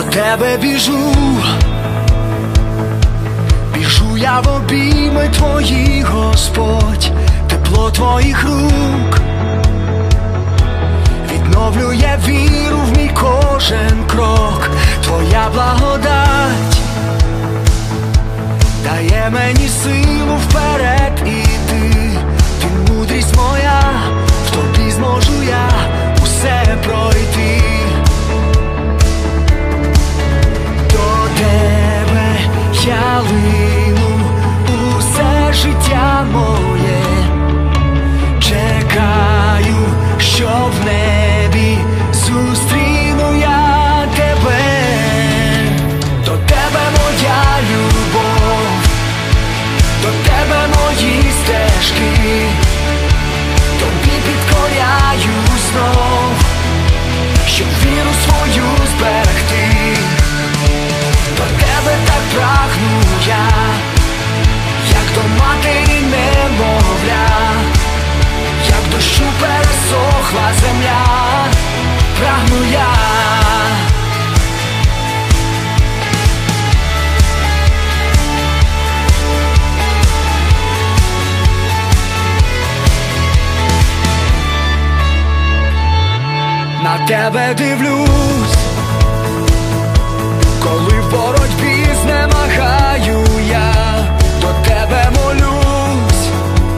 тебе біжу, біжу я в обійми твої, Господь, тепло твоїх рук відновлює віру в мій кожен крок. Твоя благодать дає мені силу вперед іти. Ти мудрість моя, в тобі зможу я усе пройти. До тебе я лину усе життя моє, чекаю, що в небі зустріну я тебе. До тебе моя любов, до тебе мої стежки, тобі підкоряю знов, щоб віру свою зберегти. До тебе так прагну я, як до матері немовля, як дощу пересохла земля, прагну я. На тебе дивлюсь, коли в боротьбі знемагаю я, до тебе молюсь,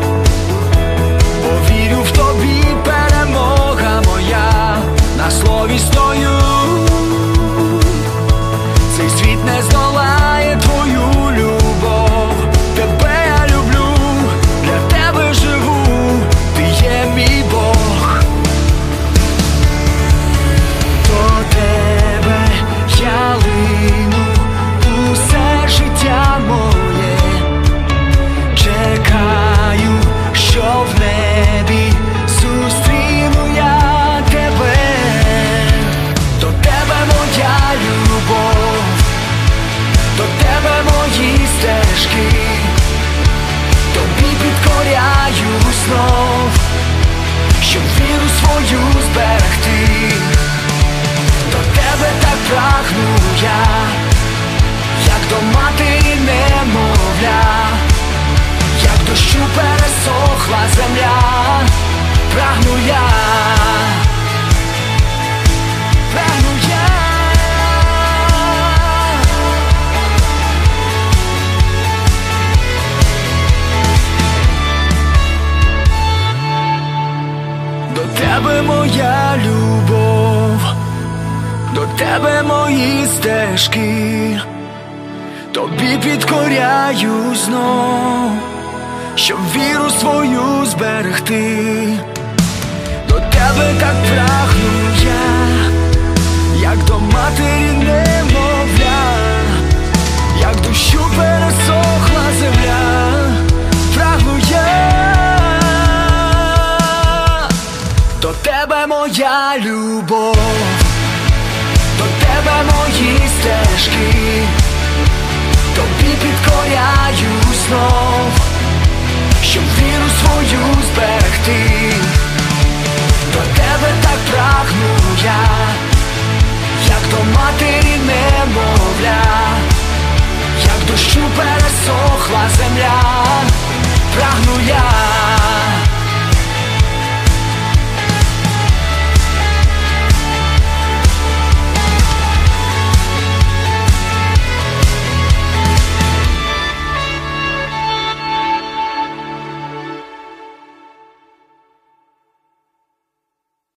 бо вірю в тобі перемога моя, на слові стою. Цей світ не здолає твою любов, тебе я люблю, для тебе живу, ти є мій Бог. До тебе я лину усе життя моє, чекаю, що в небі зустріну я тебе. До тебе моя любов, до тебе мої стежки, тобі підкоряю знов, щоб віру свою зберегти. До тебе так прагну я, як до матері немовля, як дощу пересохла земля, прагну я, прагну я. До тебе моя любов, до тебе мої стежки, тобі підкоряю знов, щоб віру свою зберегти. До тебе так прагну я, як до матері немовля, як дощу пересохла земля, прагну я. До тебе моя любов, до тебе мої стежки, тобі підкоряю знов, щоб віру свою зберегти. До тебе так прагну я, як до матері немовля, як дощу пересохла